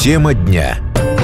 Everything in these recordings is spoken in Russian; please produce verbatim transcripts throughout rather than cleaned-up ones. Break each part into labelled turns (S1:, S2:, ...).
S1: Тема дня.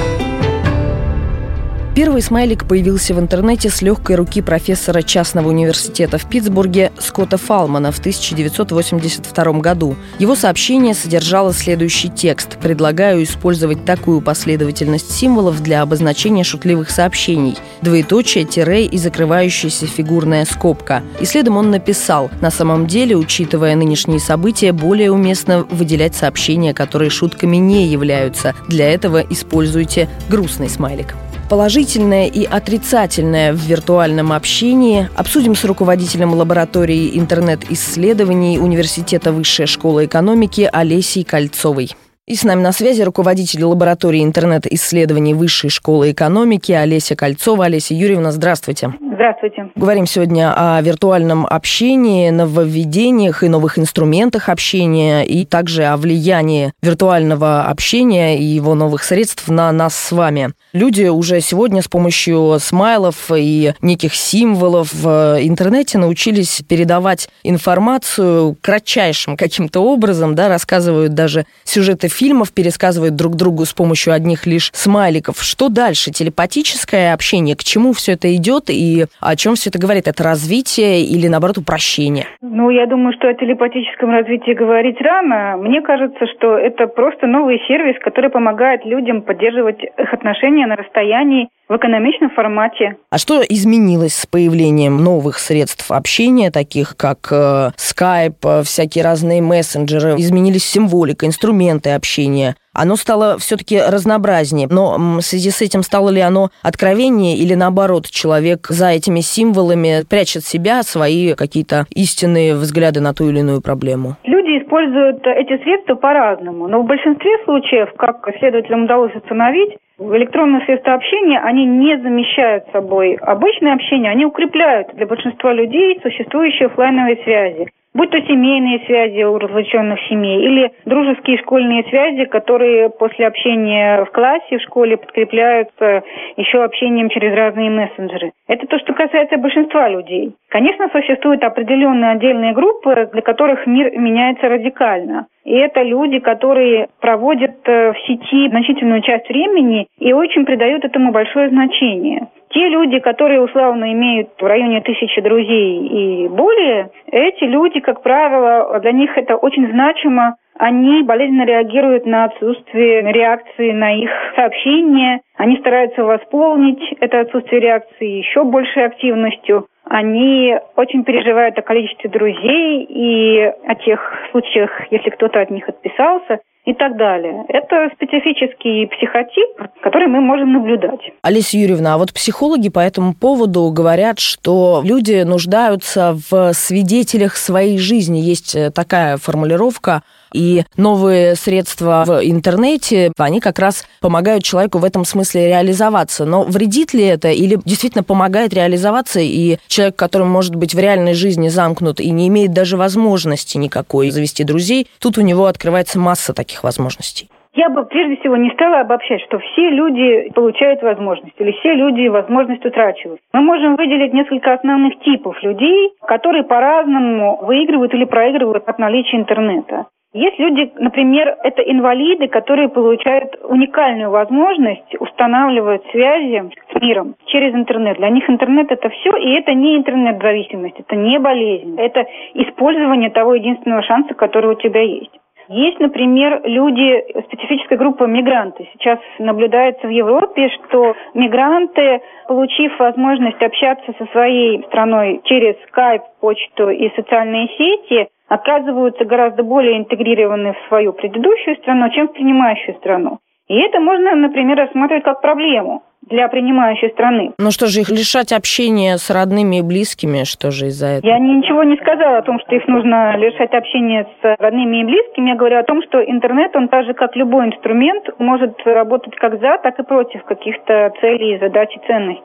S2: Первый смайлик появился в интернете с легкой руки профессора частного университета в Питтсбурге Скотта Фалмана в тысяча девятьсот восемьдесят втором году. Его сообщение содержало следующий текст: «Предлагаю использовать такую последовательность символов для обозначения шутливых сообщений. Двоеточие, тире и закрывающаяся фигурная скобка». И следом он написал: «На самом деле, учитывая нынешние события, более уместно выделять сообщения, которые шутками не являются. Для этого используйте грустный смайлик». Положительное и отрицательное в виртуальном общении обсудим с руководителем лаборатории интернет-исследований Университета Высшей школы экономики Олесей Кольцовой. И с нами на связи руководитель лаборатории интернет-исследований Высшей школы экономики Олеся Кольцова. Олеся Юрьевна, здравствуйте.
S3: Здравствуйте.
S2: Говорим сегодня о виртуальном общении, нововведениях и новых инструментах общения, и также о влиянии виртуального общения и его новых средств на нас с вами. Люди уже сегодня с помощью смайлов и неких символов в интернете научились передавать информацию кратчайшим каким-то образом, да, рассказывают даже сюжеты фильмов, пересказывают друг другу с помощью одних лишь смайликов. Что дальше? Телепатическое общение? К чему все это идет и о чем все это говорит? Это развитие или, наоборот, упрощение?
S3: Ну, я думаю, что о телепатическом развитии говорить рано. Мне кажется, что это просто новый сервис, который помогает людям поддерживать их отношения на расстоянии в экономичном формате.
S2: А что изменилось с появлением новых средств общения, таких как э, Skype, э, всякие разные мессенджеры? Изменились символика, инструменты общения. Оно стало все-таки разнообразнее. Но в связи с этим стало ли оно откровеннее или, наоборот, человек за этими символами прячет себя, свои какие-то истинные взгляды на ту или иную проблему?
S3: Люди используют эти средства по-разному. Но в большинстве случаев, как исследователям удалось установить, электронные средства общения, они не замещают собой обычное общение, они укрепляют для большинства людей существующие офлайновые связи. Будь то семейные связи у разлученных семей или дружеские школьные связи, которые после общения в классе, в школе подкрепляются еще общением через разные мессенджеры. Это то, что касается большинства людей. Конечно, существуют определенные отдельные группы, для которых мир меняется радикально. И это люди, которые проводят в сети значительную часть времени и очень придают этому большое значение. Те люди, которые условно имеют в районе тысячи друзей и более, эти люди, как правило, для них это очень значимо. Они болезненно реагируют на отсутствие реакции на их сообщения. Они стараются восполнить это отсутствие реакции еще большей активностью. Они очень переживают о количестве друзей и о тех случаях, если кто-то от них отписался, и так далее. Это специфический психотип, который мы можем наблюдать.
S2: Олеся Юрьевна, а вот психологи по этому поводу говорят, что люди нуждаются в свидетелях своей жизни. Есть такая формулировка. И новые средства в интернете, они как раз помогают человеку в этом смысле реализоваться. Но вредит ли это или действительно помогает реализоваться, и человек, который может быть в реальной жизни замкнут и не имеет даже возможности никакой завести друзей, тут у него открывается масса таких возможностей?
S3: Я бы прежде всего не стала обобщать, что все люди получают возможность или все люди возможность утрачивают. Мы можем выделить несколько основных типов людей, которые по-разному выигрывают или проигрывают от наличия интернета. Есть люди, например, это инвалиды, которые получают уникальную возможность устанавливать связи с миром через интернет. Для них интернет – это все, и это не интернет-зависимость, это не болезнь, это использование того единственного шанса, который у тебя есть. Есть, например, люди, специфическая группа мигранты. Сейчас наблюдается в Европе, что мигранты, получив возможность общаться со своей страной через скайп, почту и социальные сети, оказываются гораздо более интегрированы в свою предыдущую страну, чем в принимающую страну. И это можно, например, рассматривать как проблему для принимающей страны.
S2: Ну что же, их лишать общения с родными и близкими, что же из-за этого?
S3: Я ничего не сказала о том, что их нужно лишать общения с родными и близкими. Я говорю о том, что интернет, он так же, как любой инструмент, может работать как за, так и против каких-то целей, задач и ценностей.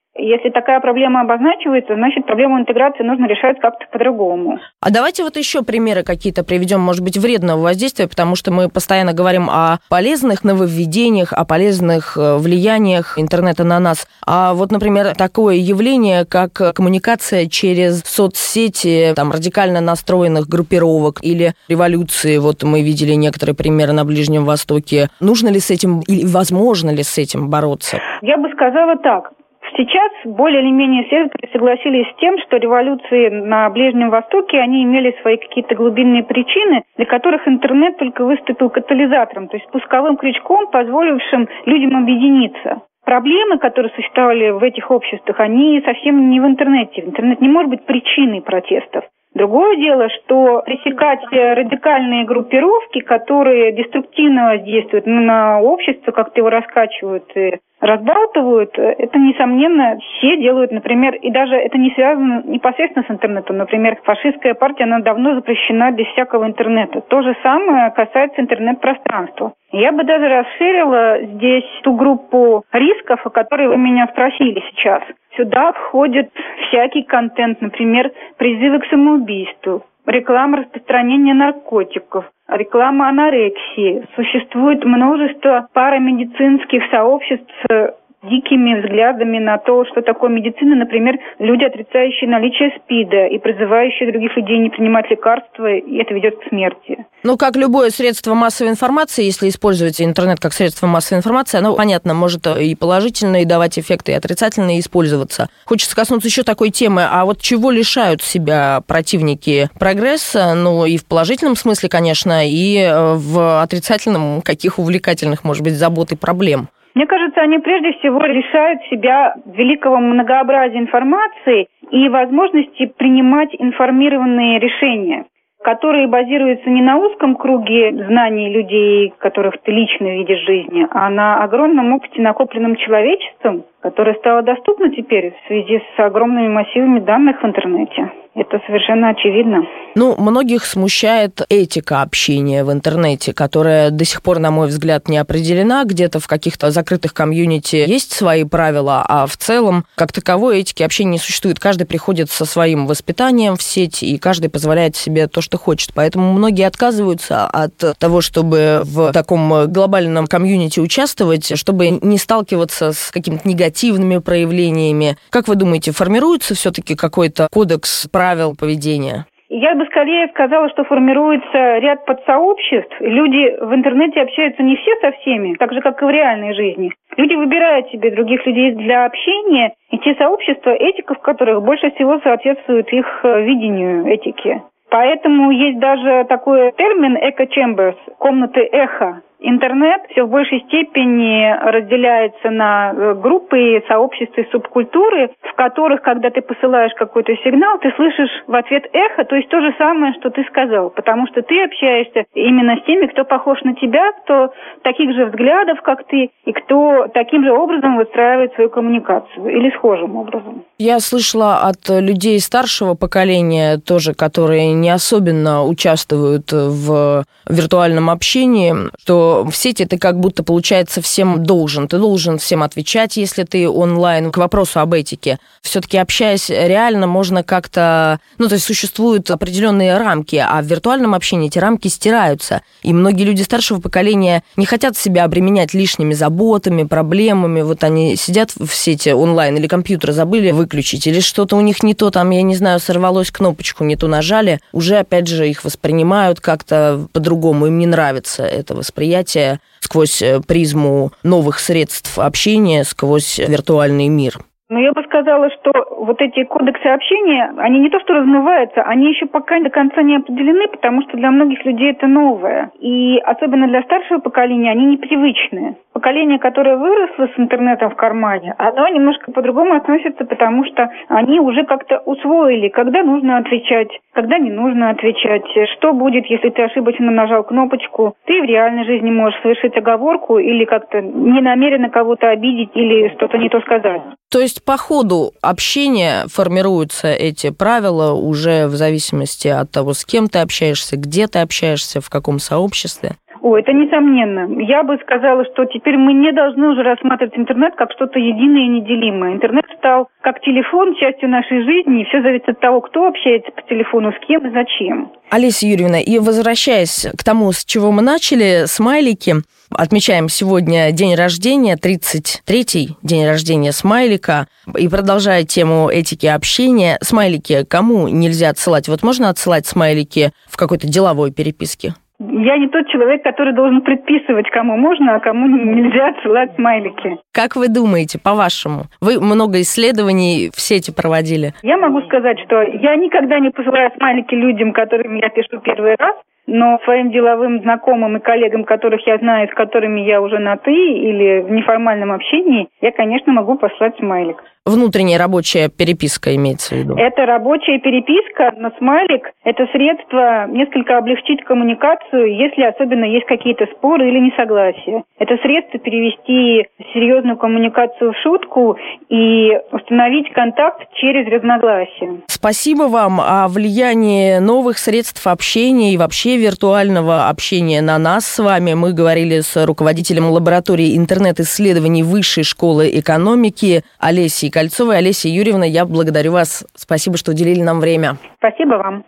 S3: Если такая проблема обозначивается, значит, проблему интеграции нужно решать как-то по-другому.
S2: А давайте вот еще примеры какие-то приведем, может быть, вредного воздействия, потому что мы постоянно говорим о полезных нововведениях, о полезных влияниях интернета на нас. А вот, например, такое явление, как коммуникация через соцсети там, радикально настроенных группировок или революции. Вот мы видели некоторые примеры на Ближнем Востоке. Нужно ли с этим или возможно ли с этим бороться?
S3: Я бы сказала так. Сейчас более или менее исследователи согласились с тем, что революции на Ближнем Востоке, они имели свои какие-то глубинные причины, для которых интернет только выступил катализатором, то есть спусковым крючком, позволившим людям объединиться. Проблемы, которые существовали в этих обществах, они совсем не в интернете. Интернет не может быть причиной протестов. Другое дело, что пресекать радикальные группировки, которые деструктивно воздействуют на общество, как-то его раскачивают и разбалтывают, это, несомненно, все делают, например, и даже это не связано непосредственно с интернетом. Например, фашистская партия, она давно запрещена без всякого интернета. То же самое касается интернет-пространства. Я бы даже расширила здесь ту группу рисков, о которой вы меня спросили сейчас. Сюда входит всякий контент, например, призывы к самоубийству, реклама распространения наркотиков, реклама анорексии. Существует множество парамедицинских сообществ с дикими взглядами на то, что такое медицина. Например, люди, отрицающие наличие СПИДа и призывающие других людей не принимать лекарства, и это ведет к смерти.
S2: Ну, как любое средство массовой информации, если использовать интернет как средство массовой информации, оно, понятно, может и положительно, и давать эффекты, и отрицательно использоваться. Хочется коснуться еще такой темы, а вот чего лишают себя противники прогресса, ну, и в положительном смысле, конечно, и в отрицательном, каких увлекательных, может быть, забот и проблем?
S3: Мне кажется, они прежде всего лишают себя великого многообразия информации и возможности принимать информированные решения, которые базируются не на узком круге знаний людей, которых ты лично видишь в жизни, а на огромном опыте, накопленном человечеством, которое стало доступно теперь в связи с огромными массивами данных в интернете. Это совершенно очевидно.
S2: Ну, многих смущает этика общения в интернете, которая до сих пор, на мой взгляд, не определена. Где-то в каких-то закрытых комьюнити есть свои правила, а в целом, как таковой, этики общения не существует. Каждый приходит со своим воспитанием в сеть, и каждый позволяет себе то, что хочет. Поэтому многие отказываются от того, чтобы в таком глобальном комьюнити участвовать, чтобы не сталкиваться с какими-то негативными проявлениями. Как вы думаете, формируется все-таки какой-то кодекс правил поведения?
S3: Я бы скорее сказала, что формируется ряд подсообществ. Люди в интернете общаются не все со всеми, так же, как и в реальной жизни. Люди выбирают себе других людей для общения, и те сообщества, этика в которых больше всего соответствует их видению этики. Поэтому есть даже такой термин «эко-чемберс» – комнаты эхо. Интернет все в большей степени разделяется на группы, сообщества и субкультуры, в которых, когда ты посылаешь какой-то сигнал, ты слышишь в ответ эхо, то есть то же самое, что ты сказал, потому что ты общаешься именно с теми, кто похож на тебя, кто таких же взглядов, как ты, и кто таким же образом выстраивает свою коммуникацию или схожим образом.
S2: Я слышала от людей старшего поколения тоже, которые не особенно участвуют в виртуальном общении, что в сети ты как будто, получается, всем должен. Ты должен всем отвечать, если ты онлайн. К вопросу об этике. Все-таки, общаясь реально, можно как-то... Ну, то есть существуют определенные рамки, а в виртуальном общении эти рамки стираются. И многие люди старшего поколения не хотят себя обременять лишними заботами, проблемами. Вот они сидят в сети онлайн или компьютер забыли выключить, или что-то у них не то, там, я не знаю, сорвалось, кнопочку не ту нажали. Уже, опять же, их воспринимают как-то по-другому. Им не нравится это восприятие сквозь призму новых средств общения, сквозь виртуальный мир.
S3: Но я бы сказала, что вот эти кодексы общения, они не то что размываются, они еще пока до конца не определены, потому что для многих людей это новое. И особенно для старшего поколения они непривычные. Поколение, которое выросло с интернетом в кармане, оно немножко по-другому относится, потому что они уже как-то усвоили, когда нужно отвечать, когда не нужно отвечать, что будет, если ты ошибочно нажал кнопочку. Ты в реальной жизни можешь совершить оговорку или как-то ненамеренно кого-то обидеть или что-то не то сказать.
S2: То есть по ходу общения формируются эти правила уже в зависимости от того, с кем ты общаешься, где ты общаешься, в каком сообществе?
S3: О, это несомненно. Я бы сказала, что теперь мы не должны уже рассматривать интернет как что-то единое и неделимое. Интернет стал как телефон частью нашей жизни, и все зависит от того, кто общается по телефону, с кем и зачем.
S2: Олеся Юрьевна, и возвращаясь к тому, с чего мы начали, смайлики. Отмечаем сегодня день рождения, тридцать третий день рождения смайлика. И продолжая тему этики общения, смайлики кому нельзя отсылать? Вот можно отсылать смайлики в какой-то деловой переписке?
S3: Я не тот человек, который должен предписывать, кому можно, а кому нельзя отсылать смайлики.
S2: Как вы думаете, по-вашему? Вы много исследований в сети проводили.
S3: Я могу сказать, что я никогда не посылаю смайлики людям, которым я пишу первый раз, но своим деловым знакомым и коллегам, которых я знаю, с которыми я уже на «ты» или в неформальном общении, я, конечно, могу послать смайлик.
S2: Внутренняя рабочая переписка имеется в виду?
S3: Это рабочая переписка, но смайлик – это средство несколько облегчить коммуникацию, если особенно есть какие-то споры или несогласия. Это средство перевести серьезную коммуникацию в шутку и установить контакт через разногласия.
S2: Спасибо вам. О влиянии новых средств общения и вообще виртуального общения на нас с вами мы говорили с руководителем лаборатории интернет-исследований Высшей школы экономики Олесей Кольцовой. Олеся Юрьевна, я благодарю вас. Спасибо, что уделили нам время.
S3: Спасибо вам.